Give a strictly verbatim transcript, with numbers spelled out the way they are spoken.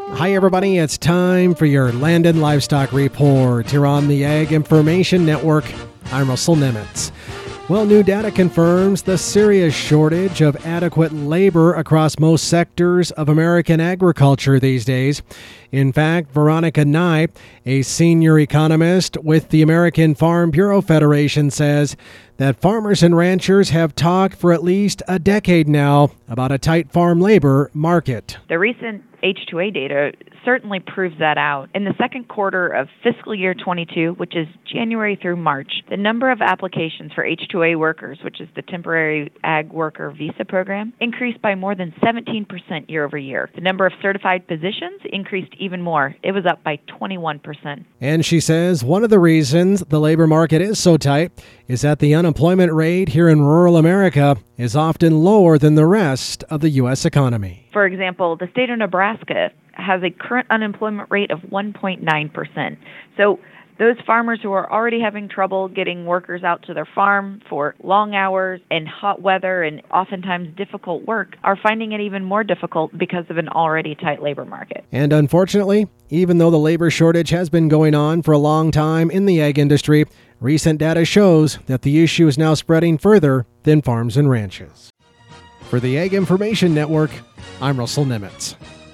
Hi, everybody. It's time for your Land and Livestock Report here on the Ag Information Network. I'm Russell Nemitz. Well, new data confirms the serious shortage of adequate labor across most sectors of American agriculture these days. In fact, Veronica Nye, a senior economist with the American Farm Bureau Federation, says that farmers and ranchers have talked for at least a decade now about a tight farm labor market. The recent H two A data certainly proves that out. In the second quarter of fiscal year twenty-two, which is January through March, the number of applications for H two A workers, which is the Temporary Ag Worker Visa program, increased by more than seventeen percent year over year. The number of certified positions increased even more. It was up by twenty-one percent. And she says one of the reasons the labor market is so tight is that the unemployment rate here in rural America is often lower than the rest of the U S economy. For example, the state of Nebraska has a current unemployment rate of one point nine percent. So those farmers who are already having trouble getting workers out to their farm for long hours and hot weather and oftentimes difficult work are finding it even more difficult because of an already tight labor market. And unfortunately, even though the labor shortage has been going on for a long time in the ag industry, recent data shows that the issue is now spreading further than farms and ranches. For the Ag Information Network, I'm Russell Nemitz.